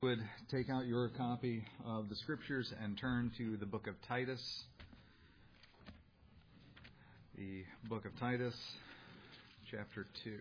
Would take out your copy of the Scriptures and turn to the book of Titus. The book of Titus, chapter 2.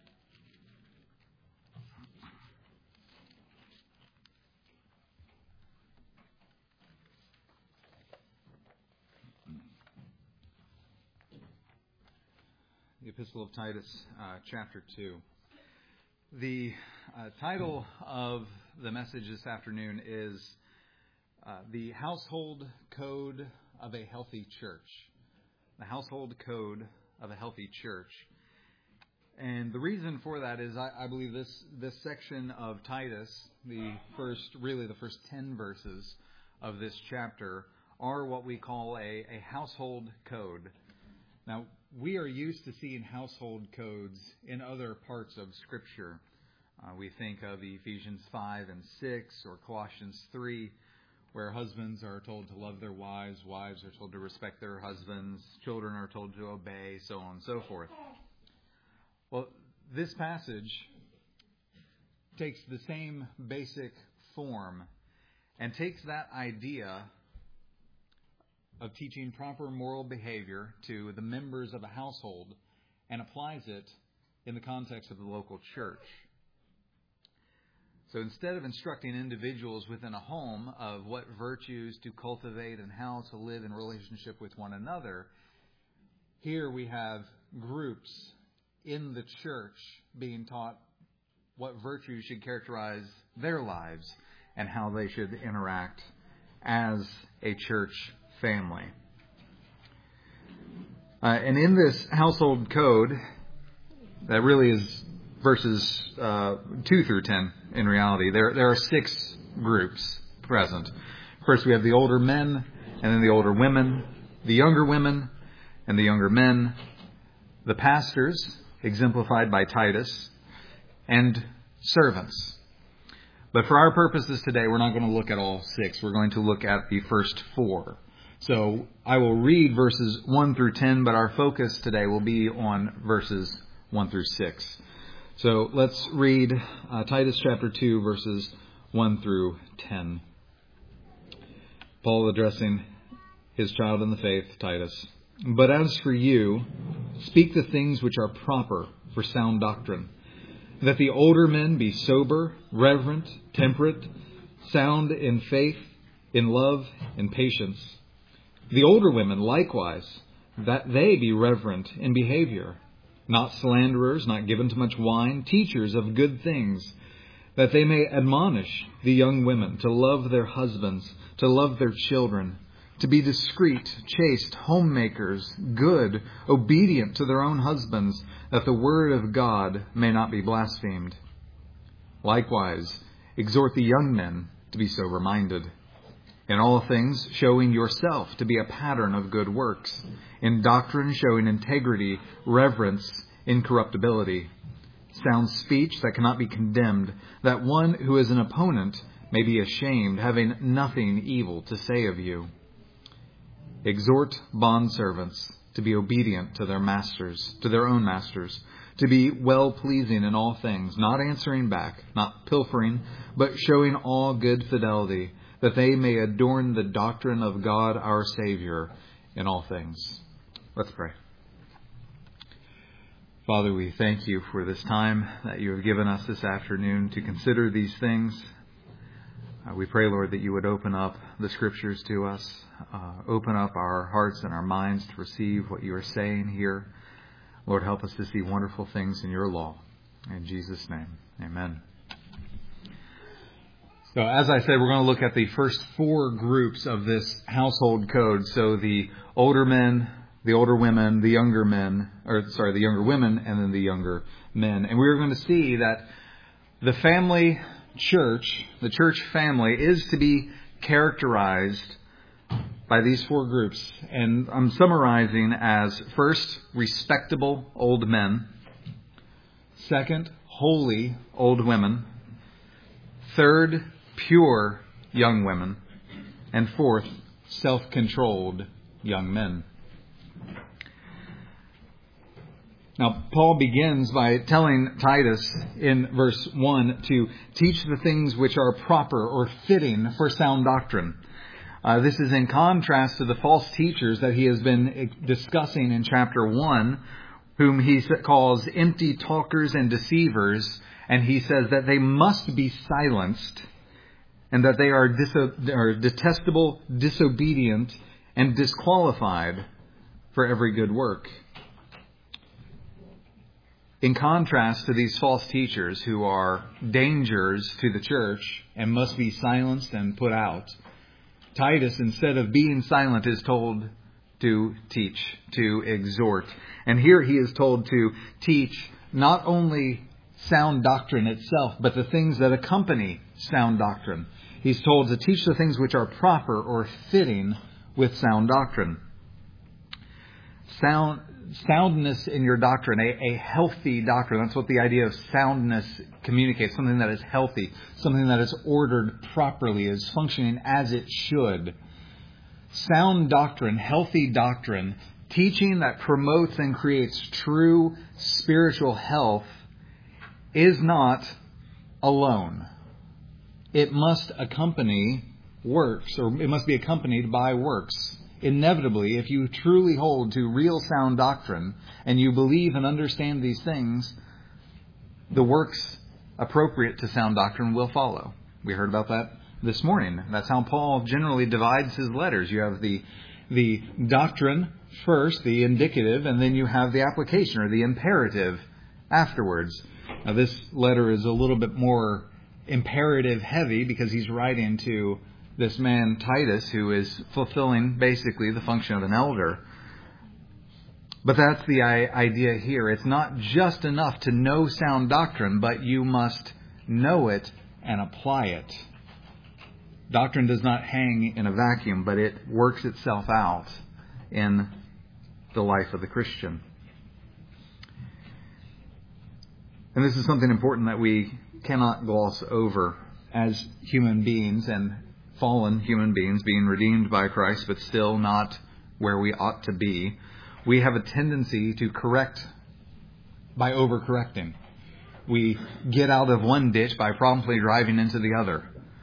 The Epistle of Titus, chapter 2. The title of the message this afternoon is The Household Code of a Healthy Church. The Household Code of a Healthy Church. And the reason for that is I believe this section of Titus, the first 10 verses of this chapter, are what we call a household code. Now, we are used to seeing household codes in other parts of Scripture. We think of Ephesians 5 and 6 or Colossians 3, where husbands are told to love their wives, wives are told to respect their husbands, children are told to obey, so on and so forth. Well, this passage takes the same basic form and takes that idea of teaching proper moral behavior to the members of a household and applies it in the context of the local church. So instead of instructing individuals within a home of what virtues to cultivate and how to live in relationship with one another, here we have groups in the church being taught what virtues should characterize their lives and how they should interact as a church family. And in this household code, that really is verses 2 through 10 in reality. There are 6 groups present. First we have the older men, and then the older women, the younger women, and the younger men, the pastors, exemplified by Titus, and servants. But for our purposes today, we're not going to look at all 6. We're going to look at the first 4. So I will read verses 1 through 10, but our focus today will be on verses 1 through 6. So let's read Titus chapter 2, verses 1 through 10. Paul addressing his child in the faith, Titus. But as for you, speak the things which are proper for sound doctrine, that the older men be sober, reverent, temperate, sound in faith, in love, in patience. The older women likewise, that they be reverent in behavior, not slanderers, not given to much wine, teachers of good things, that they may admonish the young women to love their husbands, to love their children, to be discreet, chaste, homemakers, good, obedient to their own husbands, that the word of God may not be blasphemed. Likewise, exhort the young men to be sober-minded. In all things, showing yourself to be a pattern of good works. In doctrine, showing integrity, reverence, incorruptibility. Sound speech that cannot be condemned, that one who is an opponent may be ashamed, having nothing evil to say of you. Exhort bondservants to be obedient to their masters, to their own masters, to be well-pleasing in all things, not answering back, not pilfering, but showing all good fidelity, that they may adorn the doctrine of God our Savior in all things. Let's pray. Father, we thank you for this time that you have given us this afternoon to consider these things. We pray, Lord, that you would open up the Scriptures to us, open up our hearts and our minds to receive what you are saying here. Lord, help us to see wonderful things in your law. In Jesus' name, amen. So as I said, we're going to look at the first 4 groups of this household code. So the older men, the older women, the younger women, and then the younger men. And we're going to see that the family church, the church family, is to be characterized by these 4 groups. And I'm summarizing as first, respectable old men. Second, holy old women. Third, pure young women. And fourth, self-controlled young men. Now, Paul begins by telling Titus in verse 1 to teach the things which are proper or fitting for sound doctrine. This is in contrast to the false teachers that he has been discussing in chapter 1, whom he calls empty talkers and deceivers, and he says that they must be silenced and that they are detestable, disobedient, and disqualified for every good work. In contrast to these false teachers who are dangers to the church and must be silenced and put out, Titus, instead of being silent, is told to teach, to exhort. And here he is told to teach not only sound doctrine itself, but the things that accompany sound doctrine. He's told to teach the things which are proper or fitting with sound doctrine. Soundness in your doctrine, a healthy doctrine. That's what the idea of soundness communicates. Something that is healthy, something that is ordered properly, is functioning as it should. Sound doctrine, healthy doctrine, teaching that promotes and creates true spiritual health is not alone. It must accompany works, or it must be accompanied by works. Inevitably, if you truly hold to real sound doctrine and you believe and understand these things, the works appropriate to sound doctrine will follow. We heard about that this morning. That's how Paul generally divides his letters. You have the doctrine first, the indicative, and then you have the application or the imperative afterwards. Now, this letter is a little bit more imperative heavy because he's writing to this man Titus, who is fulfilling basically the function of an elder. But that's the idea here. It's not just enough to know sound doctrine, but you must know it and apply it. Doctrine does not hang in a vacuum, but it works itself out in the life of the Christian. And this is something important that we cannot gloss over as human beings and fallen human beings being redeemed by Christ, but still not where we ought to be. We have a tendency to correct by overcorrecting. We get out of one ditch by promptly driving into the other.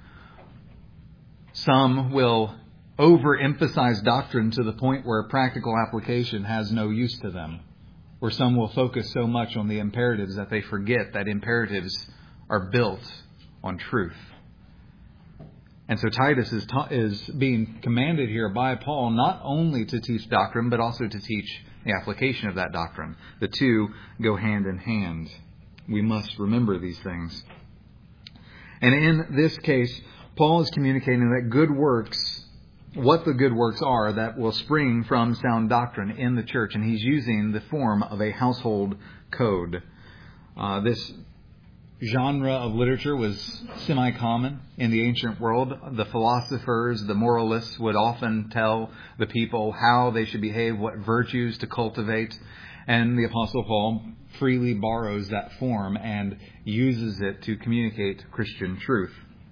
Some will overemphasize doctrine to the point where practical application has no use to them. Or some will focus so much on the imperatives that they forget that imperatives are built on truth. And so Titus is being commanded here by Paul not only to teach doctrine, but also to teach the application of that doctrine. The two go hand in hand. We must remember these things. And in this case, Paul is communicating that good works, what the good works are that will spring from sound doctrine in the church. And he's using the form of a household code. This genre of literature was semi-common in the ancient world. The philosophers, the moralists would often tell the people how they should behave, what virtues to cultivate. And the Apostle Paul freely borrows that form and uses it to communicate Christian truth.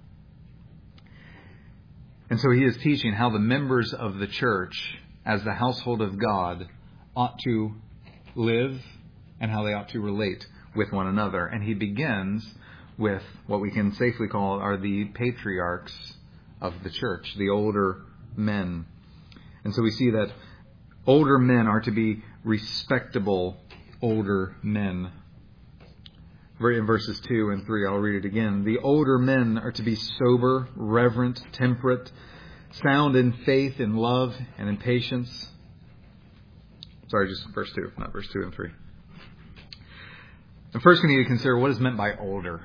And so he is teaching how the members of the church, as the household of God, ought to live and how they ought to relate with one another. And he begins with what we can safely call are the patriarchs of the church, the older men. And so we see that older men are to be respectable older men. In verses 2 and 3, I'll read it again. The older men are to be sober, reverent, temperate, sound in faith, in love, and in patience. Sorry, just verse 2, not verse 2 and 3. And first we need to consider what is meant by older.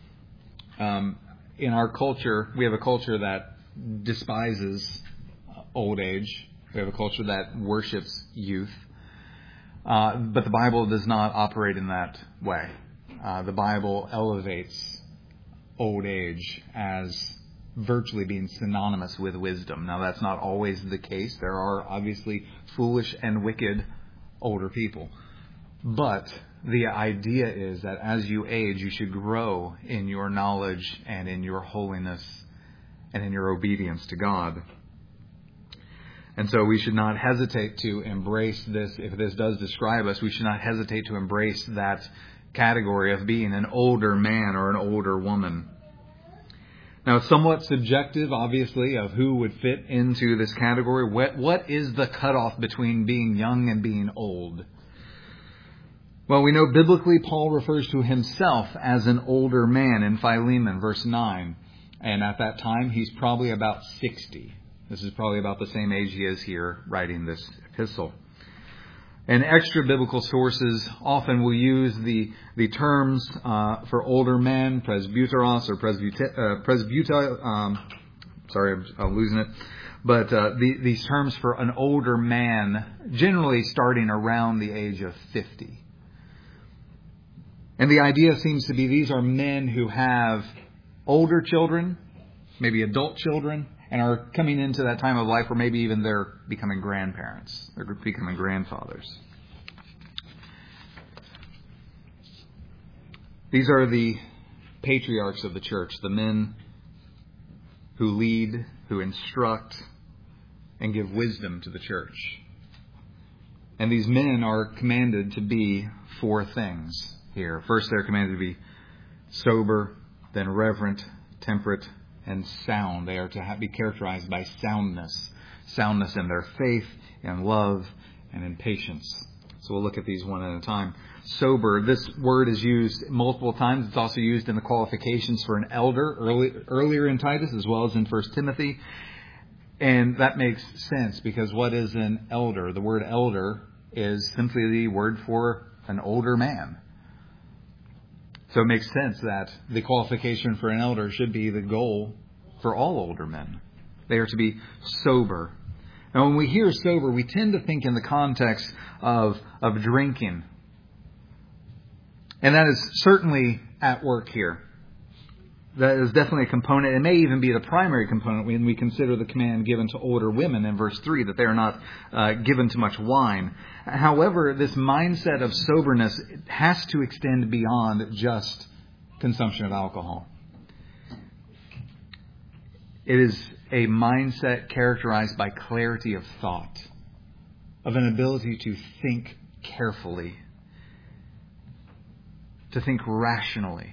In our culture, we have a culture that despises old age. We have a culture that worships youth. But the Bible does not operate in that way. The Bible elevates old age as virtually being synonymous with wisdom. Now, that's not always the case. There are obviously foolish and wicked older people. But the idea is that as you age, you should grow in your knowledge and in your holiness and in your obedience to God. And so we should not hesitate to embrace this. If this does describe us, we should not hesitate to embrace that category of being an older man or an older woman. Now, it's somewhat subjective, obviously, of who would fit into this category. What is the cutoff between being young and being old? Well, we know biblically Paul refers to himself as an older man in Philemon, verse 9. And at that time, he's probably about 60. This is probably about the same age he is here writing this epistle. And extra biblical sources often will use the terms for older men, presbyteros or presbyter. Sorry, I'm losing it. But these terms for an older man, generally starting around the age of 50. And the idea seems to be these are men who have older children, maybe adult children, and are coming into that time of life where maybe even they're becoming grandparents. They're becoming grandfathers. These are the patriarchs of the church, the men who lead, who instruct, and give wisdom to the church. And these men are commanded to be 4 things here. First, they're commanded to be sober, then reverent, temperate, and sound. They are to be characterized by soundness. Soundness in their faith, in love, and in patience. So we'll look at these one at a time. Sober, this word is used multiple times. It's also used in the qualifications for an elder earlier in Titus as well as in 1 Timothy. And that makes sense because what is an elder? The word elder is simply the word for an older man. So it makes sense that the qualification for an elder should be the goal for all older men. They are to be sober. Now, when we hear sober, we tend to think in the context of drinking. And that is certainly at work here. That is definitely a component. It may even be the primary component when we consider the command given to older women in verse 3, that they are not given to much wine. However, this mindset of soberness has to extend beyond just consumption of alcohol. It is a mindset characterized by clarity of thought, of an ability to think carefully, to think rationally.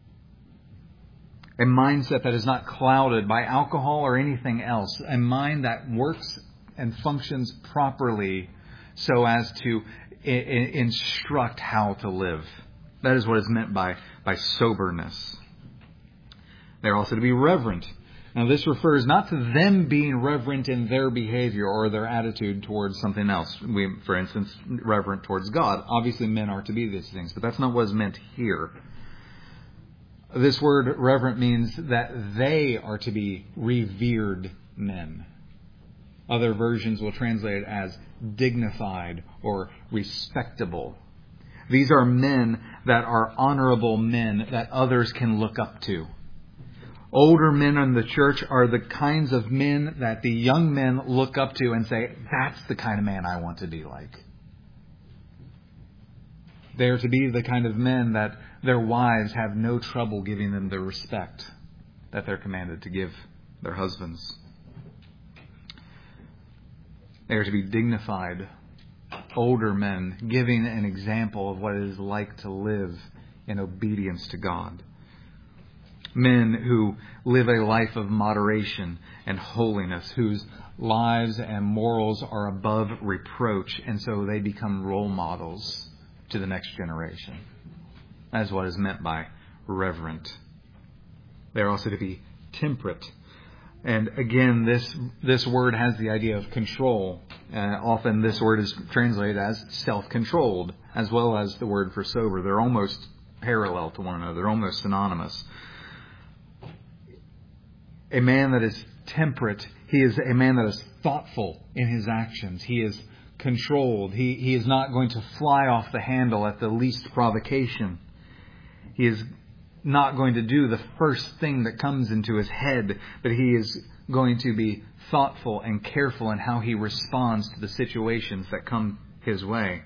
A mindset that is not clouded by alcohol or anything else. A mind that works and functions properly so as to instruct how to live. That is what is meant by soberness. They're also to be reverent. Now, this refers not to them being reverent in their behavior or their attitude towards something else. For instance, reverent towards God. Obviously, men are to be these things, but that's not what is meant here. This word reverent means that they are to be revered men. Other versions will translate it as dignified or respectable. These are men that are honorable men that others can look up to. Older men in the church are the kinds of men that the young men look up to and say, that's the kind of man I want to be like. They are to be the kind of men that their wives have no trouble giving them the respect that they're commanded to give their husbands. They are to be dignified, older men, giving an example of what it is like to live in obedience to God. Men who live a life of moderation and holiness, whose lives and morals are above reproach, and so they become role models to the next generation. That is what is meant by reverent. They are also to be temperate. And again, this word has the idea of control. Often this word is translated as self-controlled, as well as the word for sober. They're almost parallel to one another. They're almost synonymous. A man that is temperate, he is a man that is thoughtful in his actions. He is controlled. He is not going to fly off the handle at the least provocation. He is not going to do the first thing that comes into his head, but he is going to be thoughtful and careful in how he responds to the situations that come his way.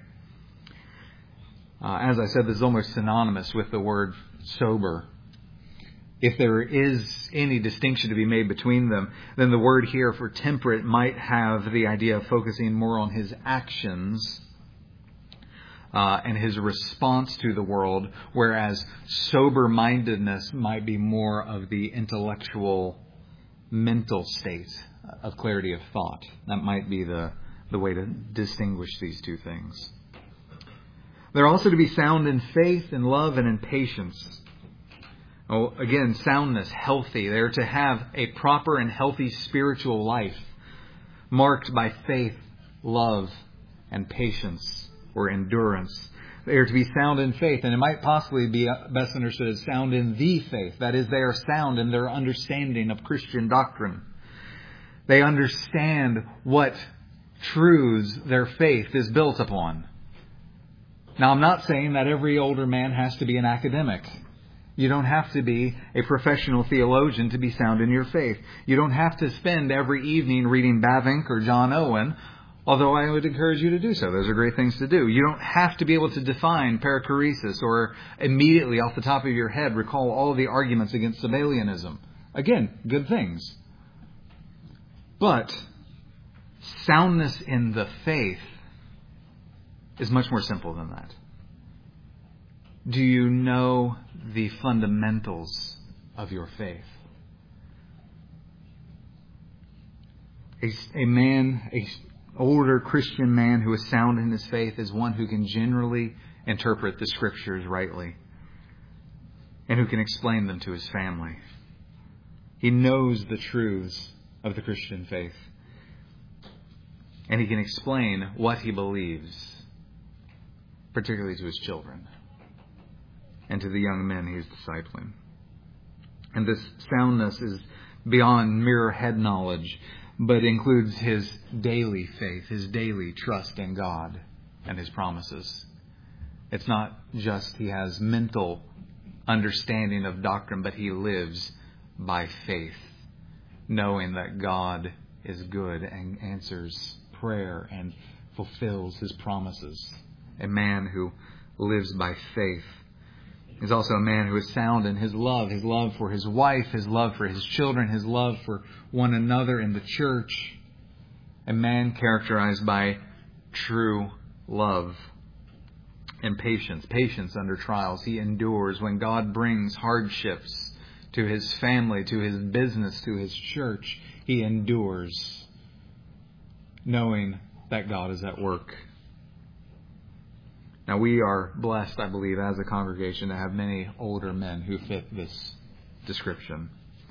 As I said, this is almost synonymous with the word sober. if there is any distinction to be made between them, then the word here for temperate might have the idea of focusing more on his actions and his response to the world, whereas sober-mindedness might be more of the intellectual, mental state of clarity of thought. That might be the way to distinguish these two things. They're also to be sound in faith, in love, and in patience. Oh, again, soundness, healthy. They're to have a proper and healthy spiritual life marked by faith, love, and patience or endurance. They are to be sound in faith, and it might possibly be best understood as sound in the faith. That is, they are sound in their understanding of Christian doctrine. They understand what truths their faith is built upon. Now, I'm not saying that every older man has to be an academic. You don't have to be a professional theologian to be sound in your faith. You don't have to spend every evening reading Bavinck or John Owen, although I would encourage you to do so. Those are great things to do. You don't have to be able to define perichoresis or immediately off the top of your head recall all of the arguments against Sabellianism. Again, good things. But soundness in the faith is much more simple than that. Do you know the fundamentals of your faith? An older Christian man who is sound in his faith is one who can generally interpret the Scriptures rightly and who can explain them to his family. He knows the truths of the Christian faith, and he can explain what he believes, particularly to his children and to the young men he is discipling. And this soundness is beyond mere head knowledge, but includes his daily faith, his daily trust in God and his promises. It's not just he has mental understanding of doctrine, but he lives by faith, knowing that God is good and answers prayer and fulfills his promises. A man who lives by faith. He's also a man who is sound in his love for his wife, his love for his children, his love for one another in the church. A man characterized by true love and patience. Patience under trials. He endures when God brings hardships to his family, to his business, to his church. He endures, knowing that God is at work. Now, we are blessed, I believe, as a congregation to have many older men who fit this description.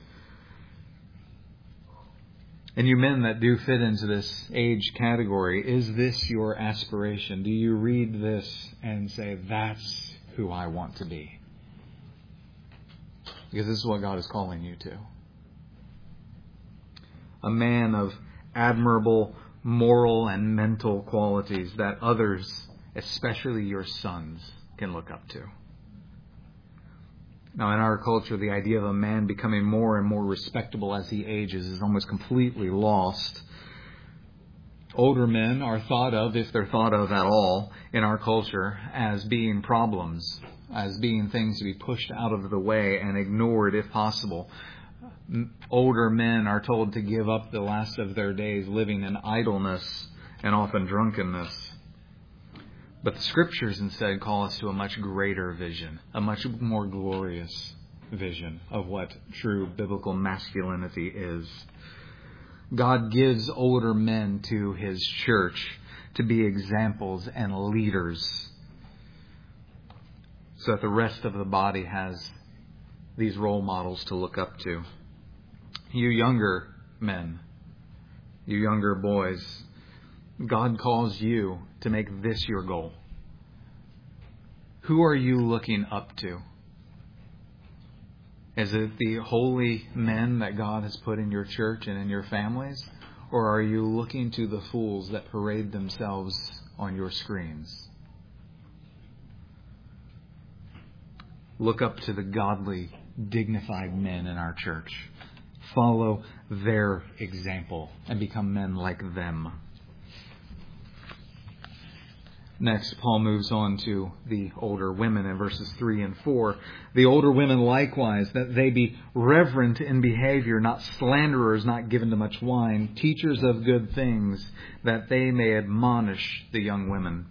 And you men that do fit into this age category, is this your aspiration? Do you read this and say, that's who I want to be? Because this is what God is calling you to. A man of admirable moral and mental qualities that others, especially your sons, can look up to. Now, in our culture, the idea of a man becoming more and more respectable as he ages is almost completely lost. Older men are thought of, if they're thought of at all, in our culture, as being problems, as being things to be pushed out of the way and ignored if possible. Older men are told to give up the last of their days living in idleness and often drunkenness. But the Scriptures instead call us to a much greater vision, a much more glorious vision of what true biblical masculinity is. God gives older men to His church to be examples and leaders so that the rest of the body has these role models to look up to. You younger men, you younger boys, God calls you to make this your goal. Who are you looking up to? Is it the holy men that God has put in your church and in your families? Or are you looking to the fools that parade themselves on your screens? Look up to the godly, dignified men in our church. Follow their example and become men like them. Next, Paul moves on to the older women in verses 3 and 4. The older women likewise, that they be reverent in behavior, not slanderers, not given to much wine, teachers of good things, that they may admonish the young women.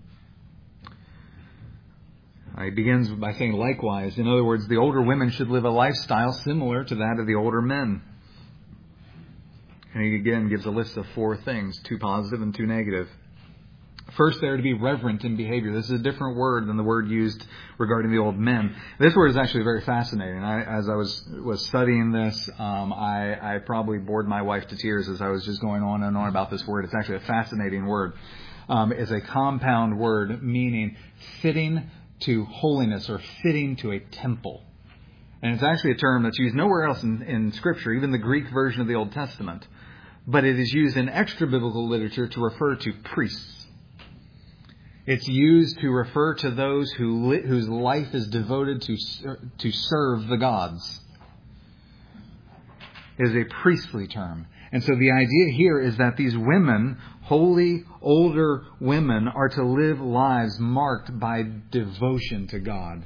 He begins by saying likewise. In other words, the older women should live a lifestyle similar to that of the older men. And he again gives a list of 4 things, 2 positive and 2 negative. First, they are to be reverent in behavior. This is a different word than the word used regarding the old men. This word is actually very fascinating. As I was studying this, I probably bored my wife to tears as I was just going on and on about this word. It's actually a fascinating word. It's a compound word meaning fitting to holiness or fitting to a temple. And it's actually a term that's used nowhere else in Scripture, even the Greek version of the Old Testament. But it is used in extra-biblical literature to refer to priests. It's used to refer to those whose life is devoted to serve the gods. It is a priestly term. And so the idea here is that these women, holy, older women, are to live lives marked by devotion to God.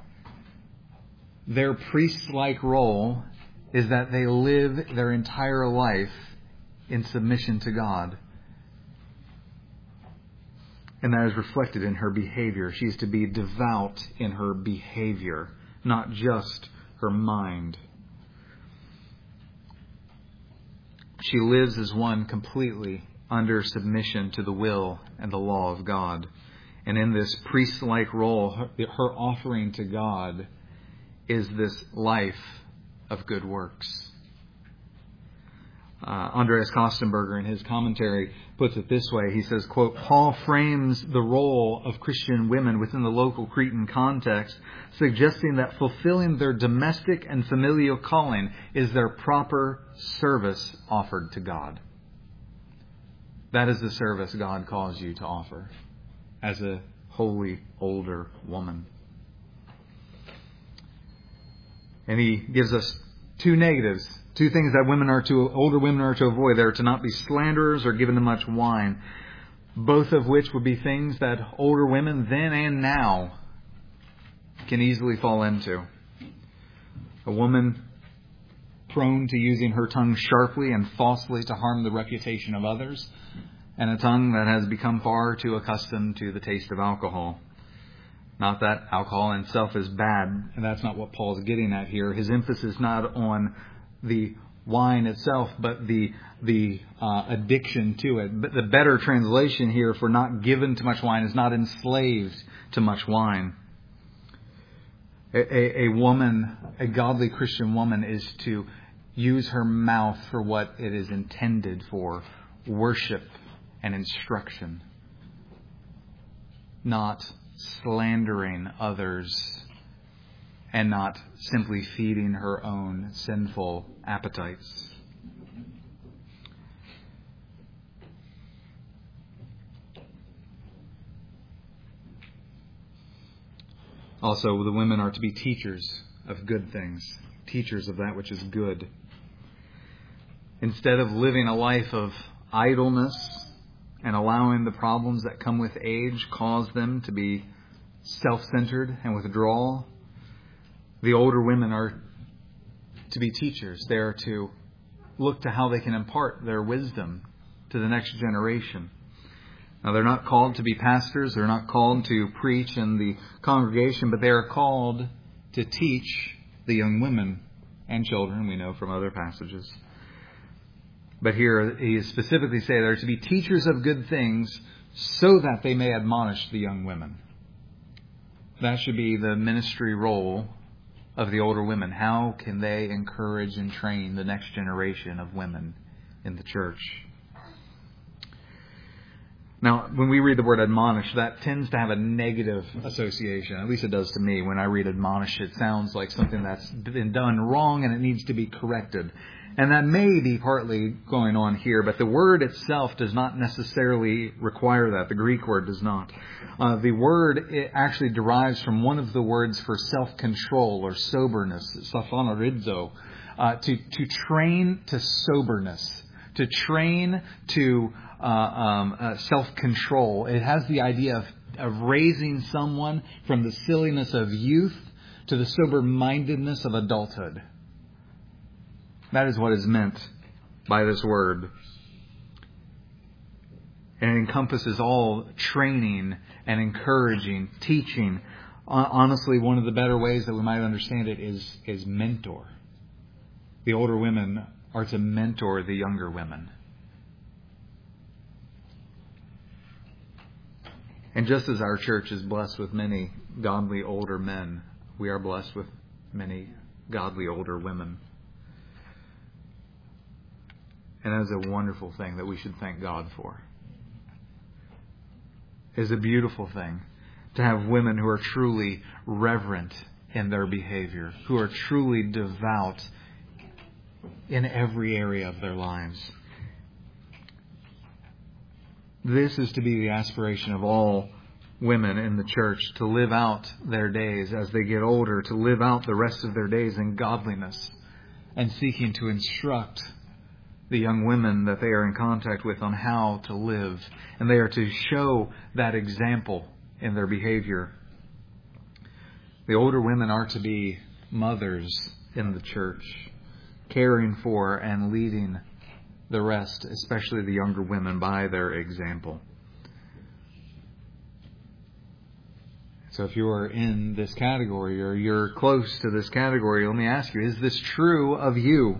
Their priest-like role is that they live their entire life in submission to God. And that is reflected in her behavior. She is to be devout in her behavior, not just her mind. She lives as one completely under submission to the will and the law of God. And in this priest-like role, her offering to God is this life of good works. Andreas Kostenberger, in his commentary, puts it this way. He says, quote, Paul frames the role of Christian women within the local Cretan context, suggesting that fulfilling their domestic and familial calling is their proper service offered to God. That is the service God calls you to offer as a holy, older woman. And he gives us 2 negatives. 2 things that older women are to avoid. They are to not be slanderers or given to much wine. Both of which would be things that older women then and now can easily fall into. A woman prone to using her tongue sharply and falsely to harm the reputation of others. And a tongue that has become far too accustomed to the taste of alcohol. Not that alcohol in itself is bad, and that's not what Paul's getting at here. His emphasis is not on the wine itself, but the addiction to it. But the better translation here for not given to much wine is not enslaved to much wine. A woman, a godly Christian woman, is to use her mouth for what it is intended for, worship and instruction, not slandering others and not simply feeding her own sinful appetites. Also, the women are to be teachers of good things, teachers of that which is good. Instead of living a life of idleness and allowing the problems that come with age cause them to be self-centered and withdrawal, the older women are to be teachers. They are to look to how they can impart their wisdom to the next generation. Now, they're not called to be pastors. They're not called to preach in the congregation, but they are called to teach the young women and children, we know from other passages. But here he is specifically saying they're to be teachers of good things so that they may admonish the young women. That should be the ministry role of the older women. How can they encourage and train the next generation of women in the church? Now, when we read the word admonish, that tends to have a negative association. At least it does to me. When I read admonish, it sounds like something that's been done wrong and it needs to be corrected. And that may be partly going on here, but the word itself does not necessarily require that. The Greek word does not. The word it actually derives from one of the words for self-control or soberness, saphonorizo, to train to soberness, to train to self-control. It has the idea of raising someone from the silliness of youth to the sober-mindedness of adulthood. That is what is meant by this word. And it encompasses all training and encouraging, teaching. Honestly, one of the better ways that we might understand it is mentor. The older women are to mentor the younger women. And just as our church is blessed with many godly older men, we are blessed with many godly older women. And that is a wonderful thing that we should thank God for. It is a beautiful thing to have women who are truly reverent in their behavior, who are truly devout in every area of their lives. This is to be the aspiration of all women in the church, to live out their days as they get older, to live out the rest of their days in godliness and seeking to instruct the young women that they are in contact with on how to live. And they are to show that example in their behavior. The older women are to be mothers in the church, caring for and leading the rest, especially the younger women, by their example. So if you are in this category or you're close to this category, let me ask you, is this true of you?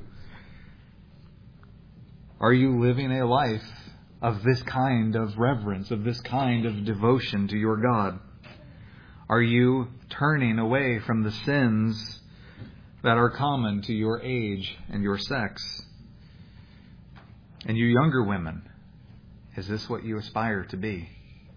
Are you living a life of this kind of reverence, of this kind of devotion to your God? Are you turning away from the sins that are common to your age and your sex? And you younger women, is this what you aspire to be?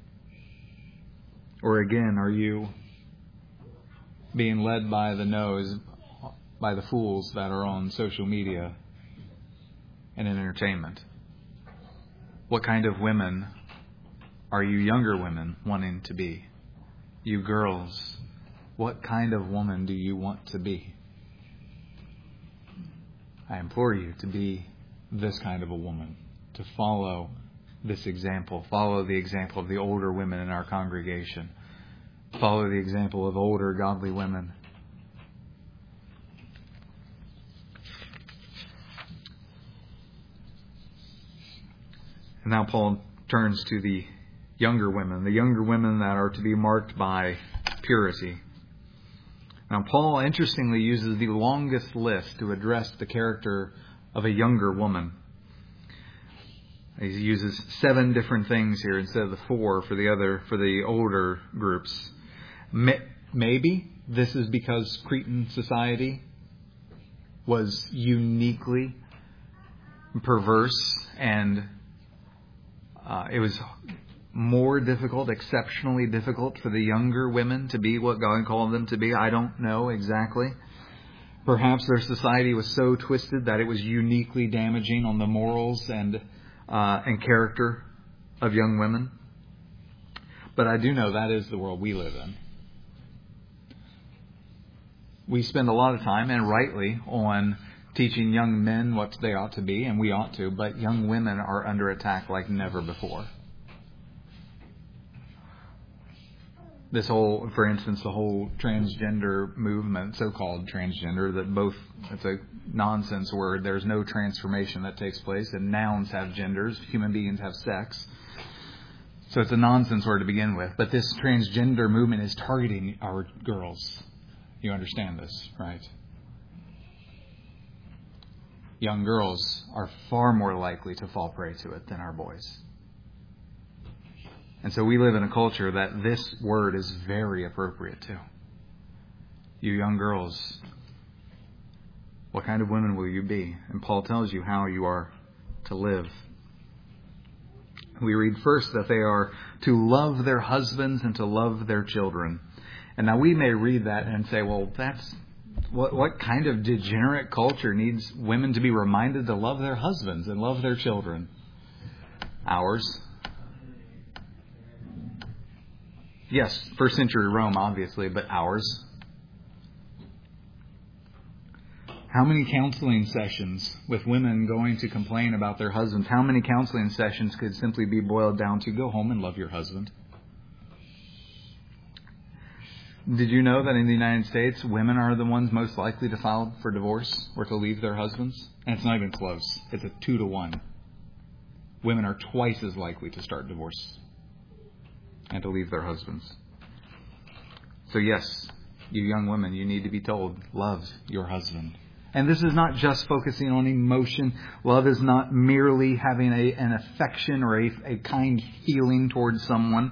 Or again, are you being led by the nose by the fools that are on social media and in entertainment? What kind of women are you younger women wanting to be? You girls, what kind of woman do you want to be? I implore you to be this kind of a woman, to follow this example, follow the example of the older women in our congregation, follow the example of older godly women. And now Paul turns to the younger women that are to be marked by purity. Now, Paul interestingly uses the longest list to address the character of a younger woman. He uses 7 different things here instead of the 4 for the older groups. Maybe this is because Cretan society was uniquely perverse and it was more difficult, exceptionally difficult for the younger women to be what God called them to be. I don't know exactly. Perhaps their society was so twisted that it was uniquely damaging on the morals and character of young women. But I do know that is the world we live in. We spend a lot of time, and rightly, on teaching young men what they ought to be, and we ought to, but young women are under attack like never before. For instance, the whole transgender movement, so-called transgender, it's a nonsense word. There's no transformation that takes place, and nouns have genders, human beings have sex. So it's a nonsense word to begin with. But this transgender movement is targeting our girls. You understand this, right? Young girls are far more likely to fall prey to it than our boys. And so we live in a culture that this word is very appropriate to. You young girls, what kind of women will you be? And Paul tells you how you are to live. We read first that they are to love their husbands and to love their children. And now we may read that and say, well, that's what kind of degenerate culture needs women to be reminded to love their husbands and love their children? Ours. Yes, first century Rome, obviously, but ours. How many counseling sessions with women going to complain about their husbands? How many counseling sessions could simply be boiled down to go home and love your husband? Did you know that in the United States, women are the ones most likely to file for divorce or to leave their husbands? And it's not even close. It's a 2-to-1. Women are twice as likely to start divorce and to leave their husbands. So yes, you young women, you need to be told, love your husband. And this is not just focusing on emotion. Love is not merely having an affection or a kind feeling towards someone.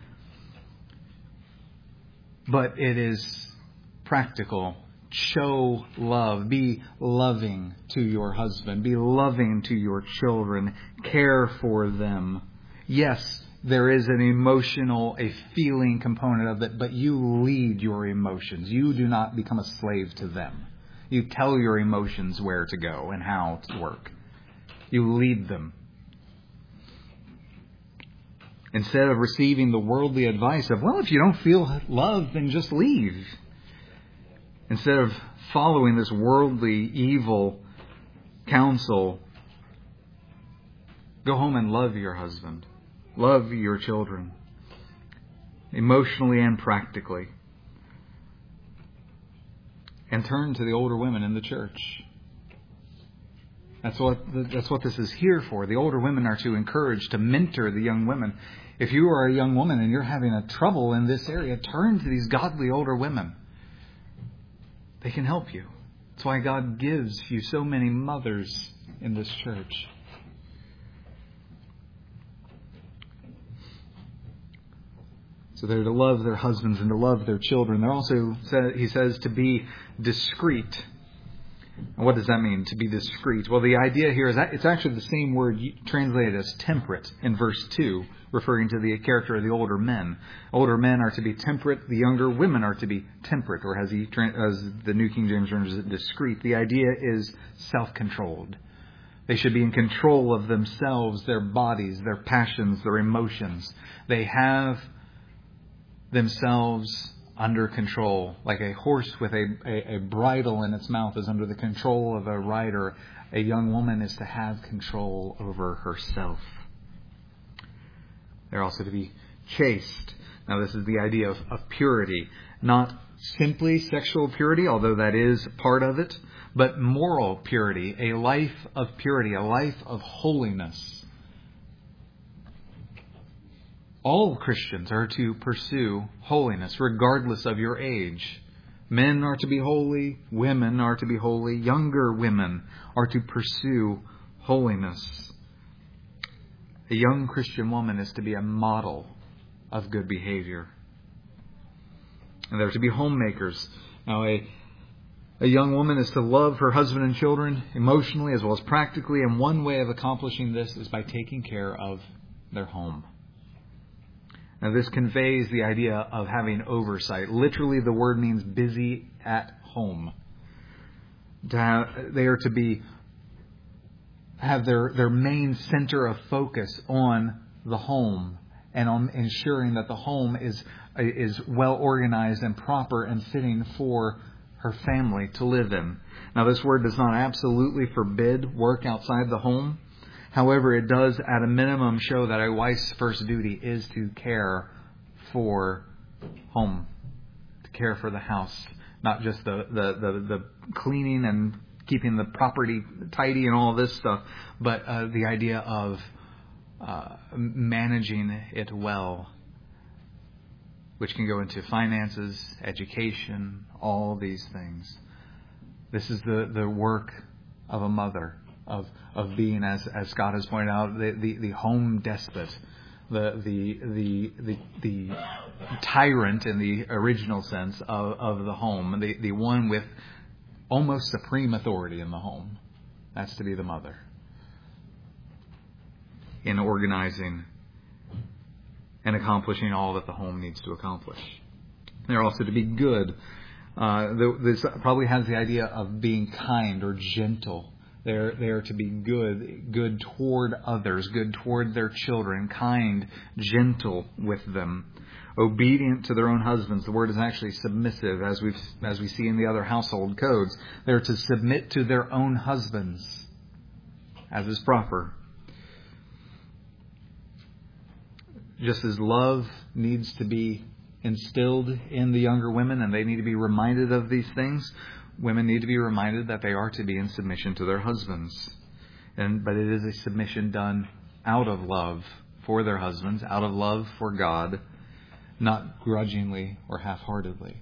But it is practical. Show love. Be loving to your husband. Be loving to your children. Care for them. Yes, there is an emotional, a feeling component of it, but you lead your emotions. You do not become a slave to them. You tell your emotions where to go and how to work. You lead them. Instead of receiving the worldly advice of, well, if you don't feel love, then just leave. Instead of following this worldly, evil counsel, go home and love your husband. Love your children. Emotionally and practically. And turn to the older women in the church. That's what this is here for. The older women are to encourage, to mentor the young women. If you are a young woman and you're having a trouble in this area, turn to these godly older women. They can help you. That's why God gives you so many mothers in this church. So they're to love their husbands and to love their children. They're also, he says, to be discreet. And what does that mean, to be discreet? Well, the idea here is that it's actually the same word translated as temperate in verse 2, referring to the character of the older men. Older men are to be temperate. The younger women are to be temperate, or as the New King James renders it, discreet. The idea is self-controlled. They should be in control of themselves, their bodies, their passions, their emotions. They have themselves under control, like a horse with a bridle in its mouth is under the control of a rider. A young woman is to have control over herself. They're also to be chaste. Now, this is the idea of purity. Not simply sexual purity, although that is part of it, but moral purity, a life of purity, a life of holiness. All Christians are to pursue holiness, regardless of your age. Men are to be holy. Women are to be holy. Younger women are to pursue holiness. A young Christian woman is to be a model of good behavior. And they're to be homemakers. Now, a young woman is to love her husband and children emotionally as well as practically. And one way of accomplishing this is by taking care of their home. Now, this conveys the idea of having oversight. Literally, the word means busy at home. They are to have their main center of focus on the home and on ensuring that the home is well organized and proper and fitting for her family to live in. Now, this word does not absolutely forbid work outside the home. However, it does at a minimum show that a wife's first duty is to care for home, to care for the house, not just the cleaning and keeping the property tidy and all of this stuff, but the idea of managing it well, which can go into finances, education, all these things. This is the work of a mother. Of being, as Scott has pointed out, the home despot, the tyrant in the original sense of the home, the one with almost supreme authority in the home. That's to be the mother in organizing and accomplishing all that the home needs to accomplish. They're also to be good. This probably has the idea of being kind or gentle. They are to be good toward others, good toward their children, kind, gentle with them. obedient to their own husbands. The word is actually submissive, as we see in the other household codes. They're to submit to their own husbands, as is proper. Just as love needs to be instilled in the younger women, and they need to be reminded of these things, women need to be reminded that they are to be in submission to their husbands. But it is a submission done out of love for their husbands, out of love for God, not grudgingly or half-heartedly.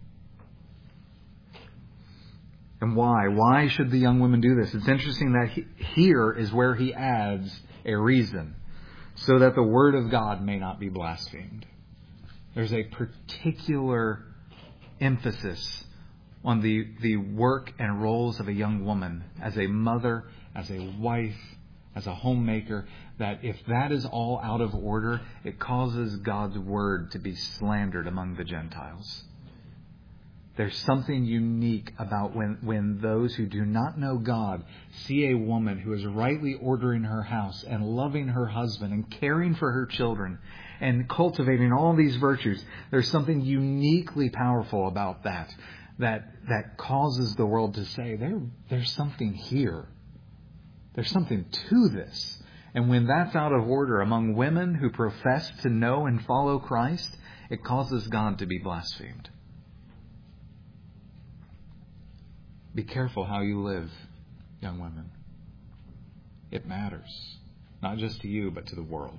And why? Why should the young women do this? It's interesting that here is where he adds a reason, so that the word of God may not be blasphemed. There's a particular emphasis on the work and roles of a young woman as a mother, as a wife, as a homemaker, that if that is all out of order, it causes God's word to be slandered among the Gentiles. There's something unique about when those who do not know God see a woman who is rightly ordering her house and loving her husband and caring for her children and cultivating all these virtues. There's something uniquely powerful about that causes the world to say, there's something here. There's something to this. And when that's out of order among women who profess to know and follow Christ, it causes God to be blasphemed. Be careful how you live, young women. It matters, not just to you, but to the world.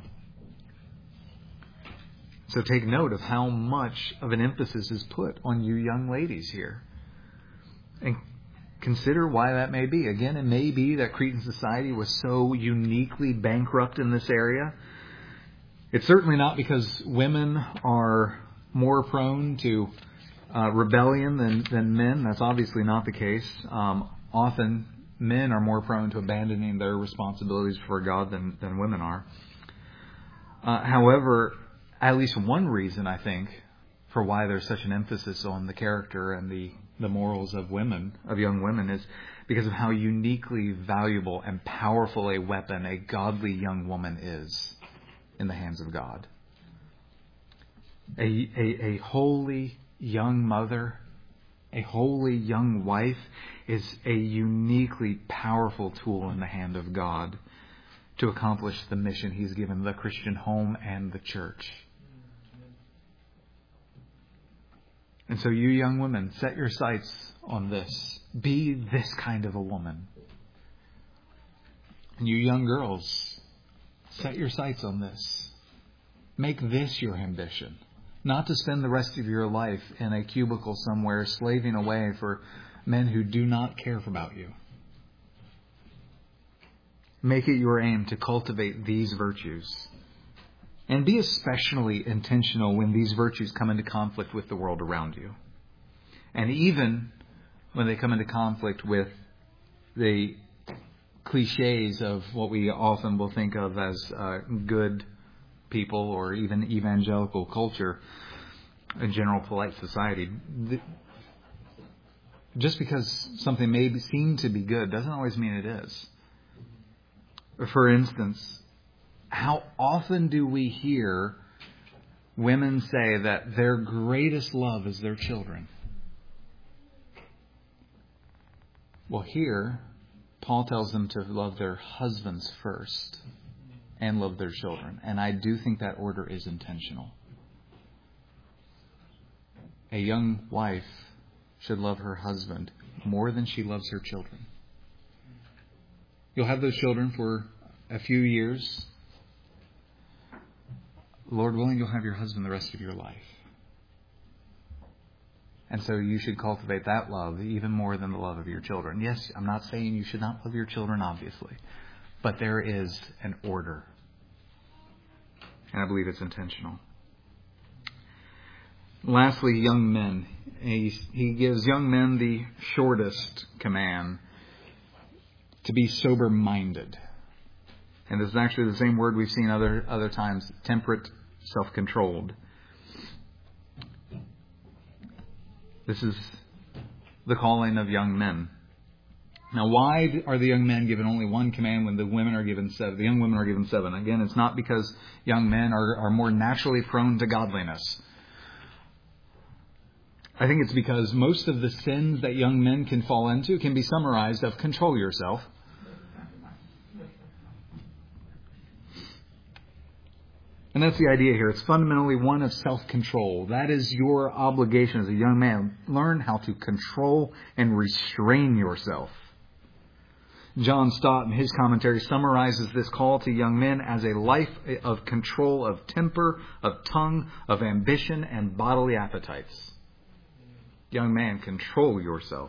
So take note of how much of an emphasis is put on you young ladies here. And consider why that may be. Again, it may be that Cretan society was so uniquely bankrupt in this area. It's certainly not because women are more prone to rebellion than men. That's obviously not the case. Often men are more prone to abandoning their responsibilities for God than women are. However, at least one reason, I think, for why there's such an emphasis on the character and the morals of young women, is because of how uniquely valuable and powerful a weapon a godly young woman is in the hands of God. A holy young mother, a holy young wife, is a uniquely powerful tool in the hand of God to accomplish the mission He's given the Christian home and the church. And so you young women, set your sights on this. Be this kind of a woman. And you young girls, set your sights on this. Make this your ambition. Not to spend the rest of your life in a cubicle somewhere slaving away for men who do not care about you. Make it your aim to cultivate these virtues. And be especially intentional when these virtues come into conflict with the world around you. And even when they come into conflict with the cliches of what we often will think of as good people or even evangelical culture, in general polite society. Just because something may seem to be good doesn't always mean it is. For instance, how often do we hear women say that their greatest love is their children? Well, here, Paul tells them to love their husbands first and love their children. And I do think that order is intentional. A young wife should love her husband more than she loves her children. You'll have those children for a few years. Lord willing, you'll have your husband the rest of your life. And so you should cultivate that love even more than the love of your children. Yes, I'm not saying you should not love your children, obviously. But there is an order. And I believe it's intentional. Lastly, young men. He gives young men the shortest command: to be sober-minded. And this is actually the same word we've seen other times: temperate, self-controlled. This is the calling of young men. Now, why are the young men given only one command when the women are given 7? The young women are given 7. Again, it's not because young men are more naturally prone to godliness, I think it's because most of the sins that young men can fall into can be summarized of control yourself. And that's the idea here. It's fundamentally one of self-control. That is your obligation as a young man. Learn how to control and restrain yourself. John Stott, in his commentary, summarizes this call to young men as a life of control of temper, of tongue, of ambition, and bodily appetites. Young man, control yourself.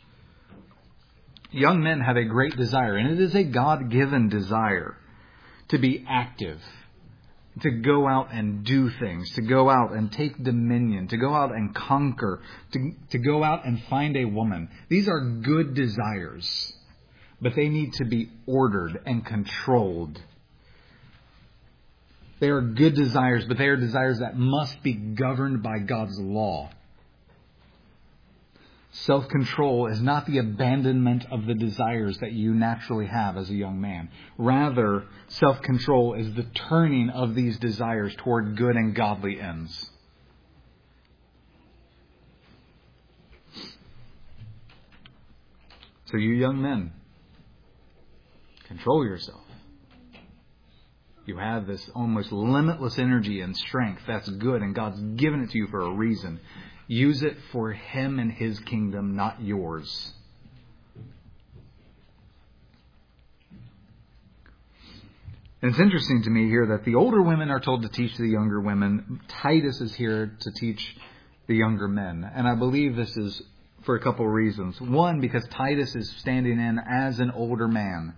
Young men have a great desire, and it is a God-given desire to be active, to go out and do things, to go out and take dominion, to go out and conquer, to go out and find a woman. These are good desires, but they need to be ordered and controlled. They are good desires, but they are desires that must be governed by God's law. Self-control is not the abandonment of the desires that you naturally have as a young man. Rather, self-control is the turning of these desires toward good and godly ends. So you young men, control yourself. You have this almost limitless energy and strength. That's good, and God's given it to you for a reason. Use it for Him and His kingdom, not yours. And it's interesting to me here that the older women are told to teach the younger women. Titus is here to teach the younger men. And I believe this is for a couple of reasons. One, because Titus is standing in as an older man.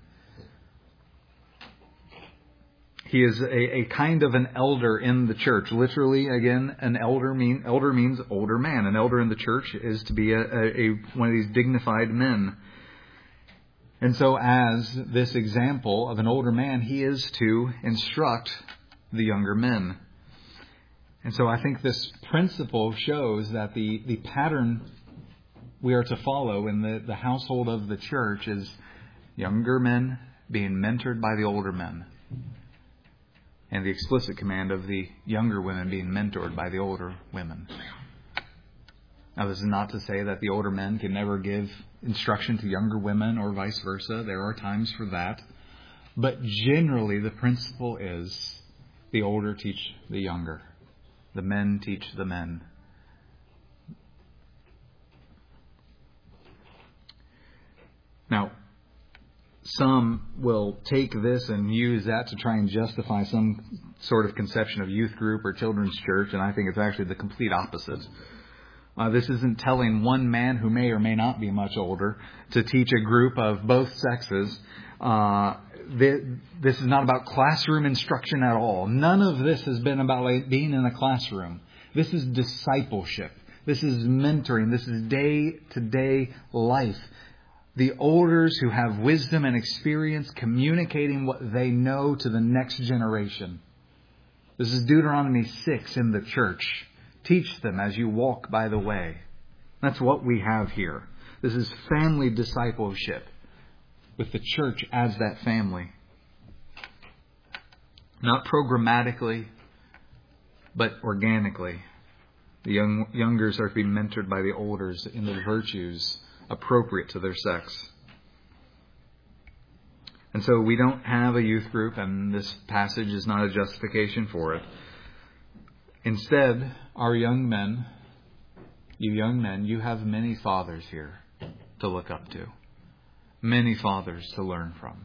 He is a kind of an elder in the church. Literally, again, an elder means older man. An elder in the church is to be one of these dignified men. And so as this example of an older man, he is to instruct the younger men. And so I think this principle shows that the pattern we are to follow in the household of the church is younger men being mentored by the older men. And the explicit command of the younger women being mentored by the older women. Now, this is not to say that the older men can never give instruction to younger women or vice versa. There are times for that. But generally, the principle is the older teach the younger. The men teach the men. Now, some will take this and use that to try and justify some sort of conception of youth group or children's church, and I think it's actually the complete opposite. This isn't telling one man who may or may not be much older to teach a group of both sexes. This is not about classroom instruction at all. None of this has been about being in a classroom. This is discipleship. This is mentoring. This is day-to-day life. The elders who have wisdom and experience communicating what they know to the next generation. This is Deuteronomy 6 in the church. Teach them as you walk by the way. That's what we have here. This is family discipleship with the church as that family. Not programmatically, but organically. The youngers are to be mentored by the elders in the virtues appropriate to their sex. And so we don't have a youth group, and this passage is not a justification for it. Instead, our young men, you have many fathers here to look up to. Many fathers to learn from.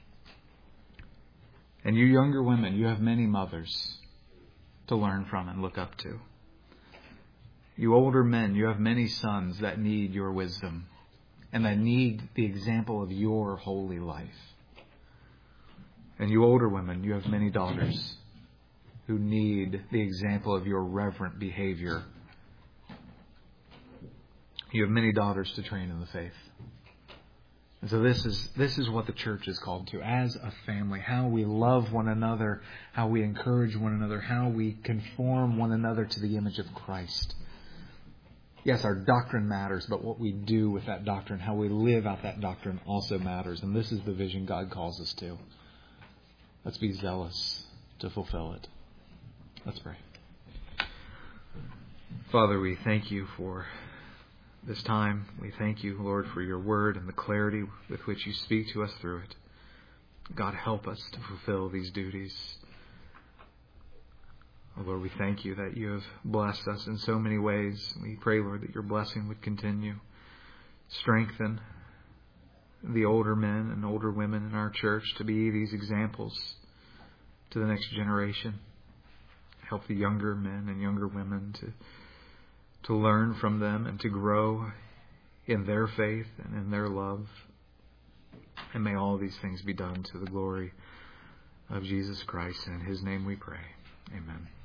And you younger women, you have many mothers to learn from and look up to. You older men, you have many sons that need your wisdom and that need the example of your holy life. And you older women, you have many daughters who need the example of your reverent behavior. You have many daughters to train in the faith. And so this is what the church is called to as a family. How we love one another, how we encourage one another, how we conform one another to the image of Christ. Yes, our doctrine matters, but what we do with that doctrine, how we live out that doctrine also matters. And this is the vision God calls us to. Let's be zealous to fulfill it. Let's pray. Father, we thank you for this time. We thank you, Lord, for your word and the clarity with which you speak to us through it. God, help us to fulfill these duties. Oh, Lord, we thank you that you have blessed us in so many ways. We pray, Lord, that your blessing would continue. Strengthen the older men and older women in our church to be these examples to the next generation. Help the younger men and younger women to learn from them and to grow in their faith and in their love. And may all these things be done to the glory of Jesus Christ. And in His name we pray. Amen.